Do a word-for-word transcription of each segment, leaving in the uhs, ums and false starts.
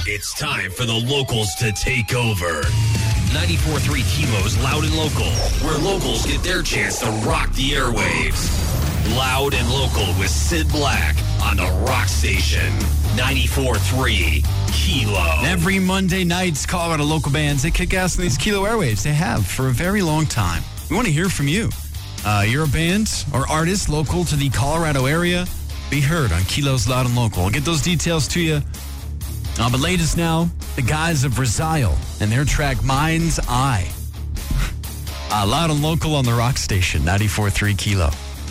It's time for the locals to take over. ninety-four point three Kilo's Loud and Local, where locals get their chance to rock the airwaves. Loud and Local with Sid Black on the Rock Station. ninety-four point three Kilo. Every Monday nights, Colorado local bands, they kick ass on these Kilo airwaves. They have for a very long time. We want to hear from you. Uh, you're a band or artist local to the Colorado area. Be heard on Kilo's Loud and Local. I'll get those details to you. Uh, but latest now, the guys of Resile and their track Mind's Eye. Uh, Loud and Local on the Rock Station, ninety-four point three Kilo.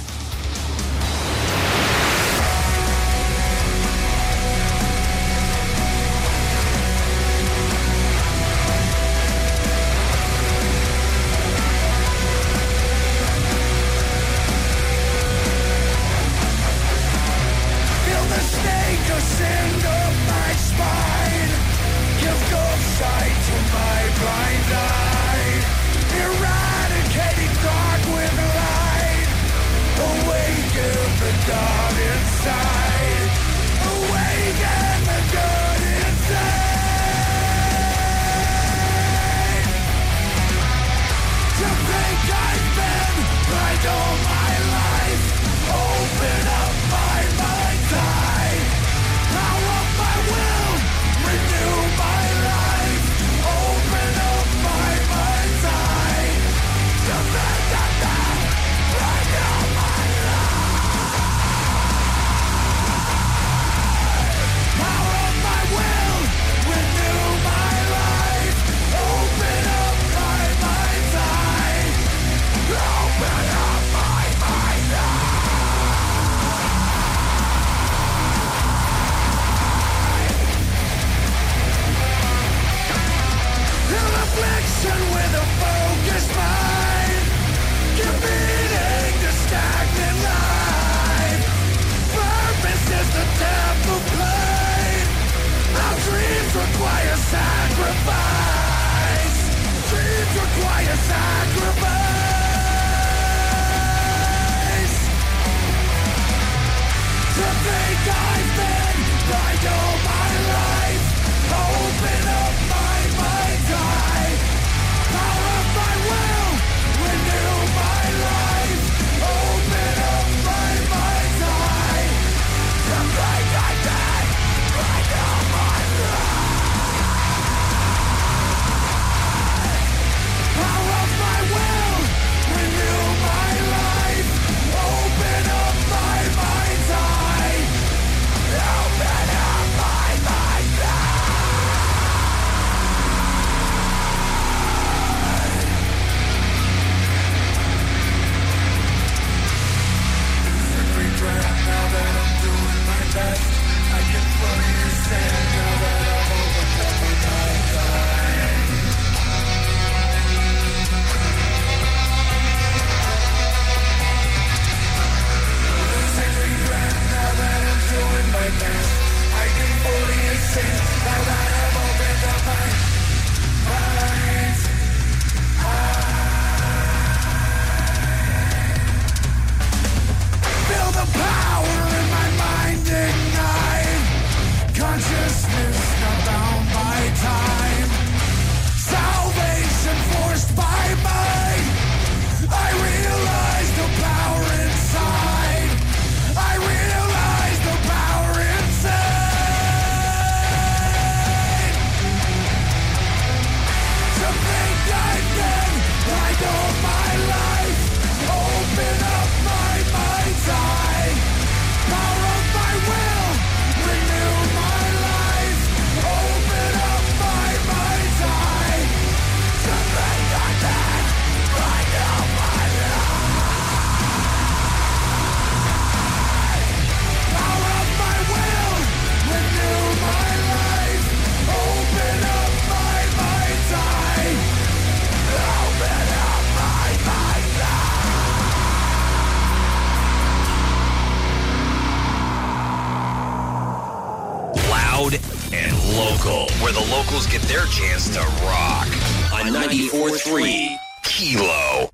Where the locals get their chance to rock on ninety-four point three Kilo.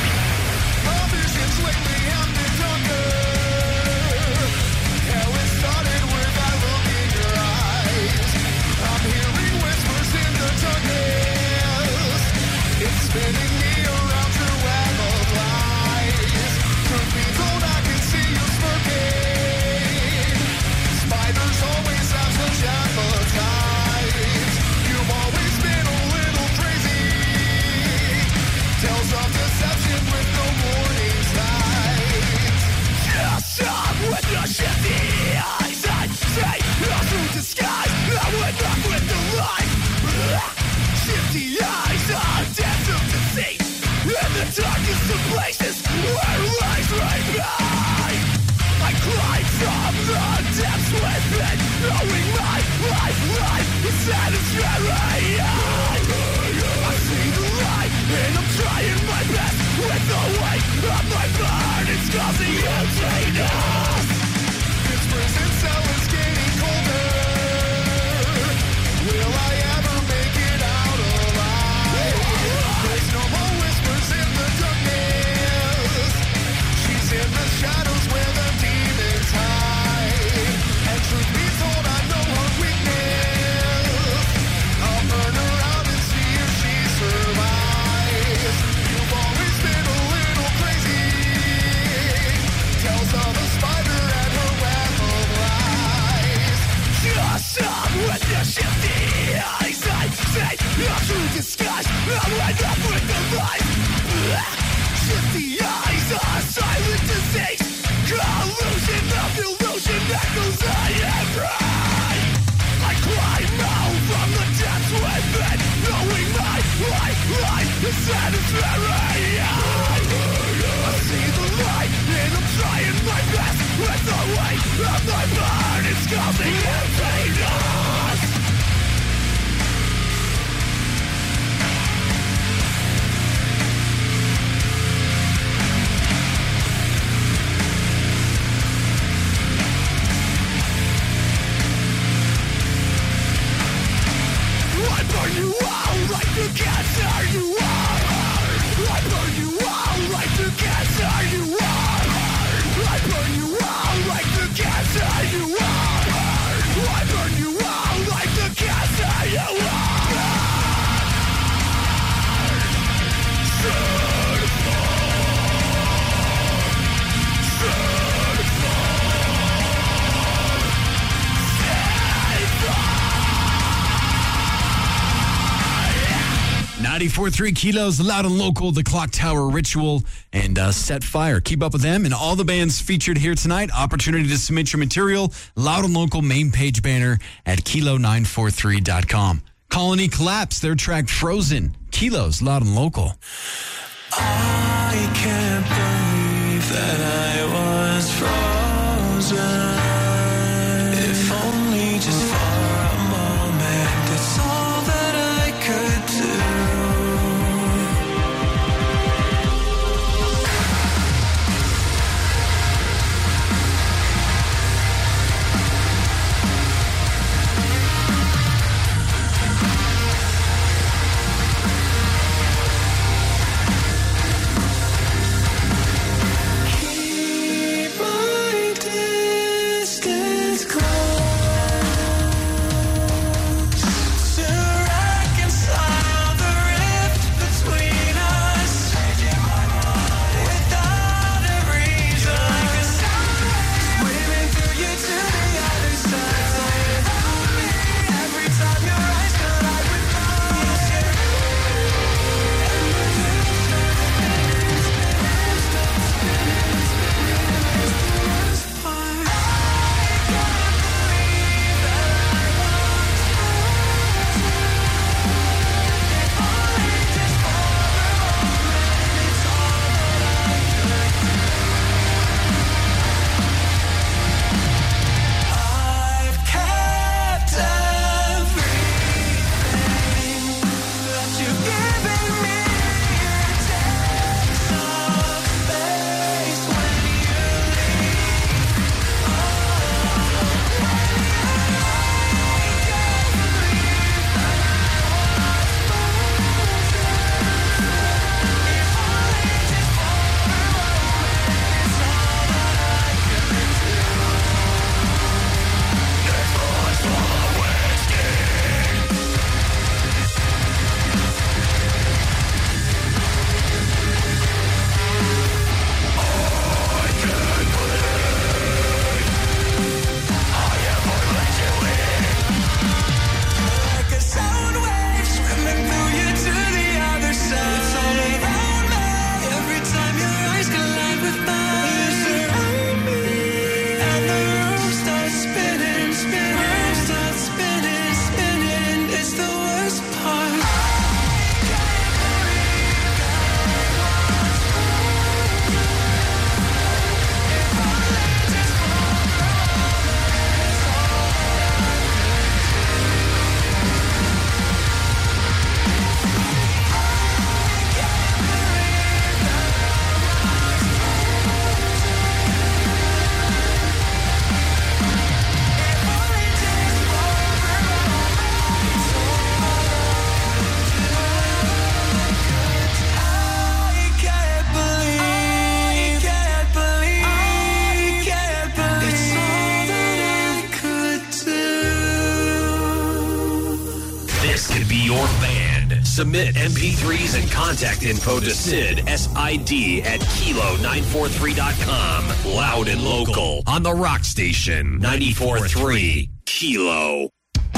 All visions lately have been darker. How it started. been knowing my life, life is satisfying. I see the light and I'm trying my best with the weight of my burden. It's causing emptiness. This prison cell is getting colder. Will I ever make it out alive? There's no more whispers in the darkness. She's in the shadows where the demons hide. And truth be told, I know her weakness. I'll burn her out and see if she survives. You've always been a little crazy. Tells of a spider and her web of lies. Just up with your shifty eyes. I say your true disguise. I'm right up with the lies. Shifty eyes are silent disease. Collusion of illusion echoes I am right. I climb out from the depths within, knowing my life, life is satisfying. I see the light and I'm trying my best with the weight of my burden. It's causing emptiness. I burn you out like the cancer you are. I burn you out like the cancer you are. I burn you out like the cancer you are. I burn you out like the cancer you are. ninety-four point three Kilos, Loud and Local, the Clock Tower Ritual, and uh, Set Fire. Keep up with them and all the bands featured here tonight. Opportunity to submit your material. Loud and Local main page banner at kilo nine four three dot com. Colony Collapse, their track Frozen. Kilos, Loud and Local. I can't believe that I was frozen. If only just for a moment. That's all that I could do. Keep my your band. Submit M P threes and contact info to Sid, S I D, at kilo nine four three dot com. Loud and local on the Rock Station, ninety-four point three Kilo.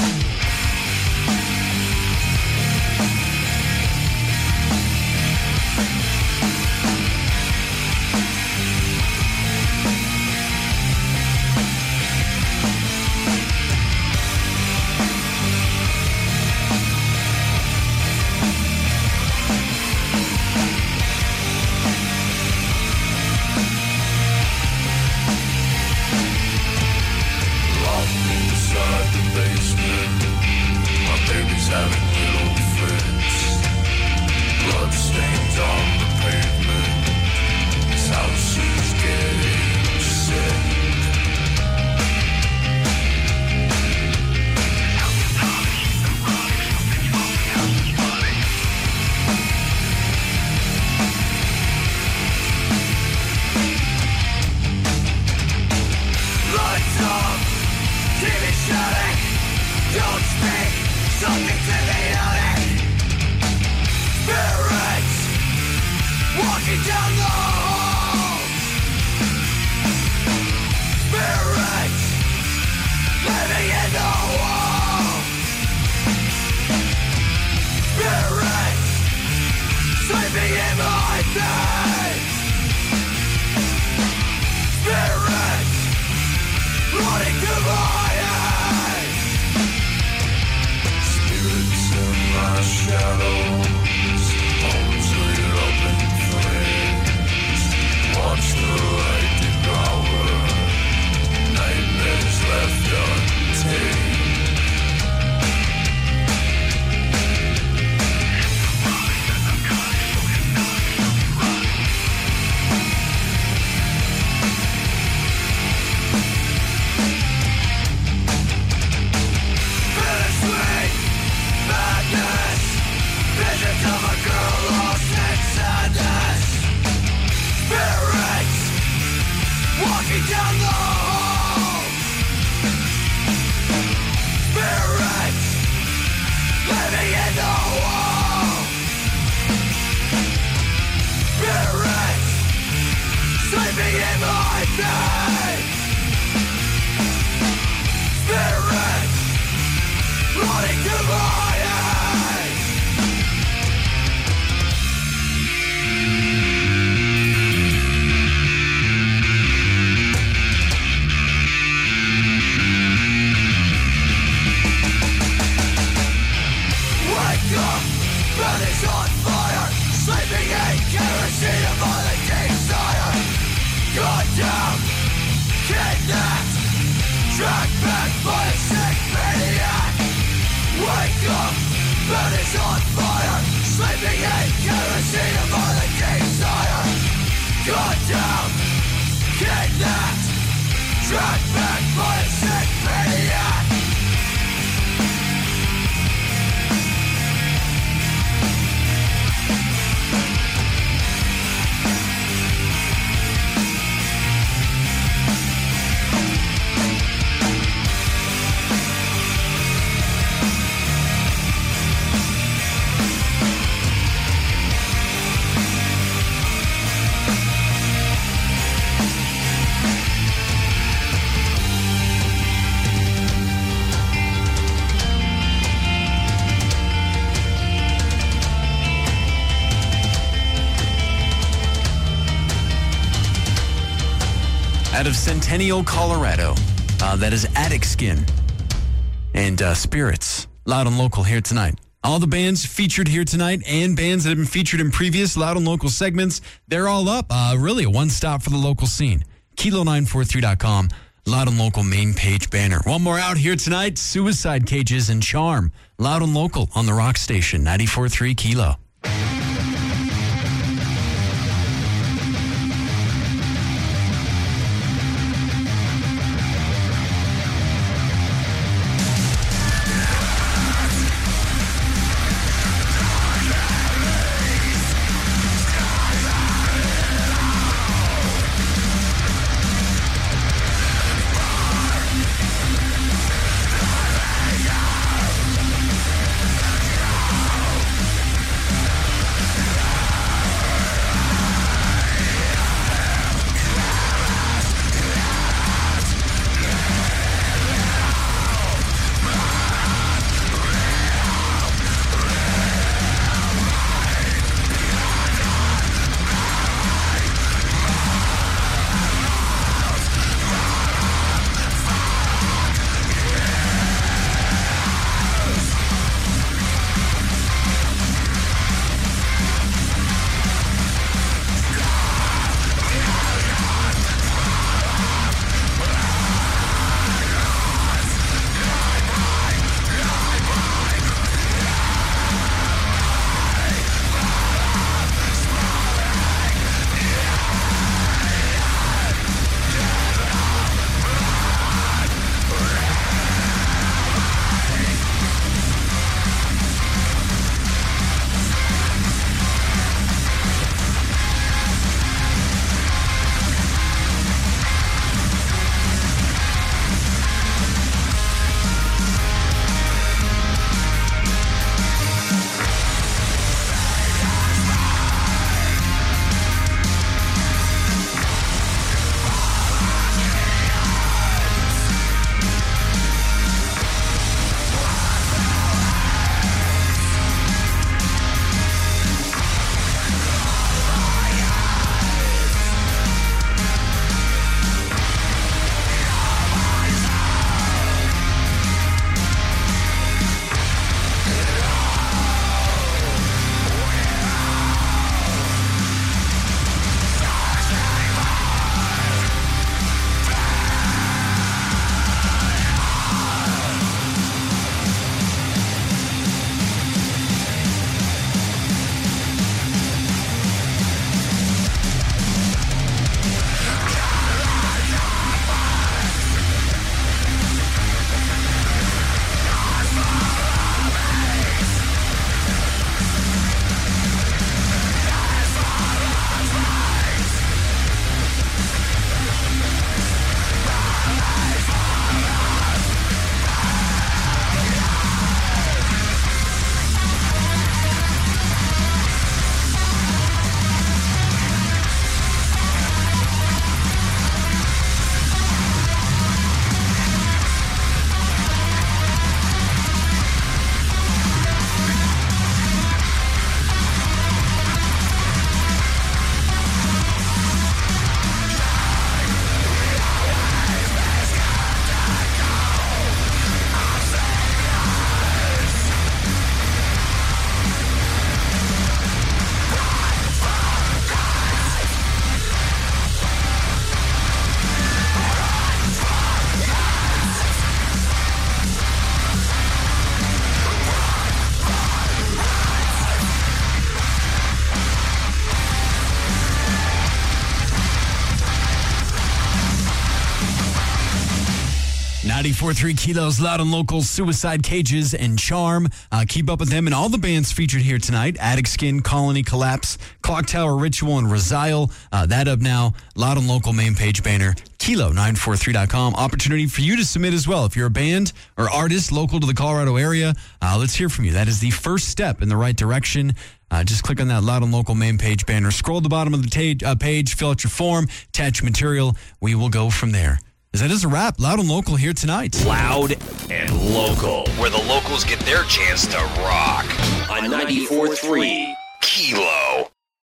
Out of Centennial, Colorado. Uh, that is Attic Skin and uh, Spirits. Loud and local here tonight. All the bands featured here tonight and bands that have been featured in previous Loud and Local segments, they're all up. Uh, really a one-stop for the local scene. kilo nine four three dot com, Loud and Local main page banner. One more out here tonight, Suicide Cages and Charm. Loud and Local on the Rock Station, ninety-four point three Kilo. Yeah. ninety-four point three Kilos, Loud and Local, Suicide Cages, and Charm. Uh, keep up with them and all the bands featured here tonight. Attic Skin, Colony, Collapse, Clock Tower, Ritual, and Resile. Uh, that up now. Loud and Local main page banner, kilo nine four three dot com. Opportunity for you to submit as well. If you're a band or artist local to the Colorado area, uh, let's hear from you. That is the first step in the right direction. Uh, just click on that Loud and Local main page banner. Scroll to the bottom of the ta- uh, page, fill out your form, attach material. We will go from there. As that is a wrap. Loud and Local here tonight. Loud and Local, where the locals get their chance to rock on ninety-four point three Kilo.